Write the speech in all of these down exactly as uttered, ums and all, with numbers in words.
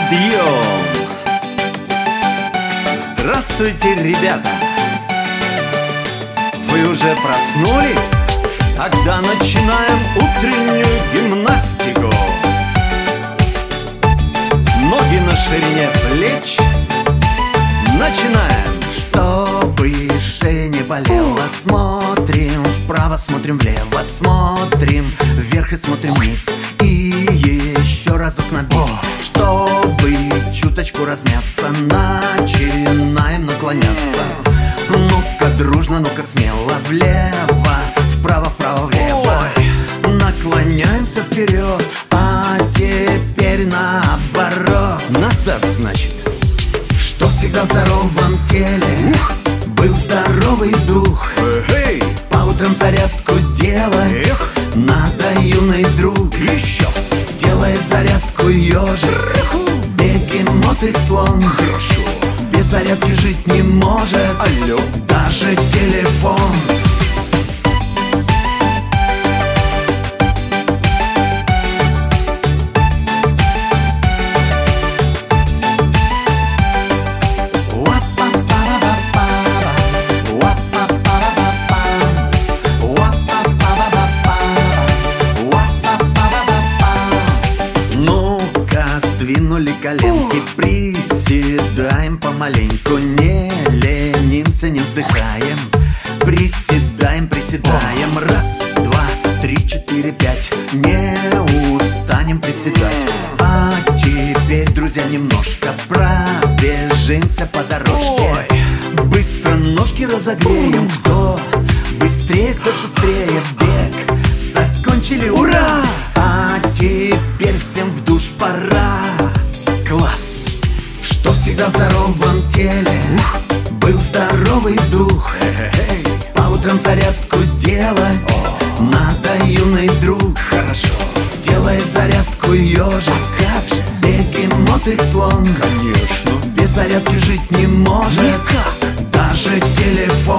Подъем! Здравствуйте, ребята! Вы уже проснулись? Тогда начинаем утреннюю гимнастику. Ноги на ширине плеч. Начинаем! Чтобы шея не болела, смотрим вправо, смотрим влево, смотрим вверх и смотрим вниз. И еще разок на бис. Чтобы чуточку размяться, начинаем наклоняться. Ну-ка дружно, ну-ка смело, влево, вправо, вправо, влево. Наклоняемся вперед, а теперь наоборот. Назад, значит. Что всегда в здоровом теле был здоровый дух. Эй! По утрам зарядку делать Эх! Надо, юный друг. Еще делает зарядку ежик, бегемот и слон. Хорошо. Без зарядки жить не может Алло. Даже телефон. Сдвинули коленки, приседаем помаленьку, не ленимся, не вздыхаем. Приседаем, приседаем, раз, два, три, четыре, пять. Не устанем приседать. А теперь, друзья, немножко пробежимся по дорожке. Быстро ножки разогреем. Кто быстрее, кто шустрее. Бег закончили, ура! А теперь всем в душ пора. Класс! Что всегда в здоровом теле был здоровый дух. По утрам зарядку делать надо, юный друг. Хорошо. Делает зарядку ежик, как же, бегемот и слон. Конечно. Без зарядки жить не может Никак. Даже телефон.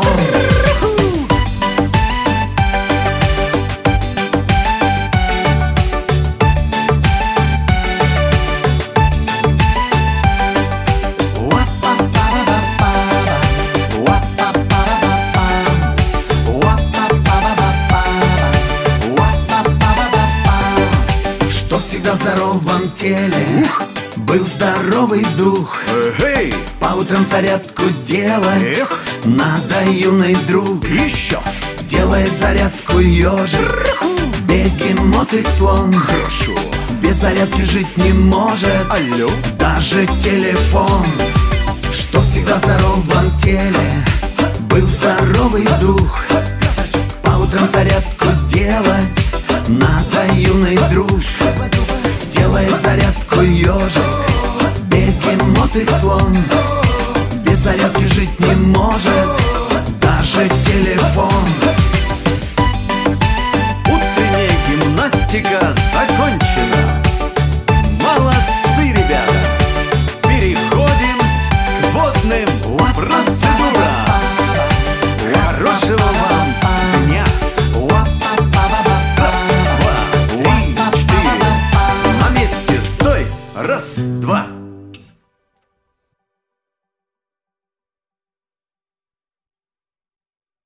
Всегда в здоровом теле был здоровый дух. Эй! По утрам зарядку делать Эх! Надо, юный друг. Еще делает зарядку ежик, бегемот и слон. Хорошо. Без зарядки жить не может Алло. Даже телефон. Что всегда в здоровом теле был здоровый дух. По утрам зарядку делать надо, юный друг. Делает зарядку ежик, бегемот и слон. Без зарядки жить не может даже телефон. Утренняя гимнастика закончена.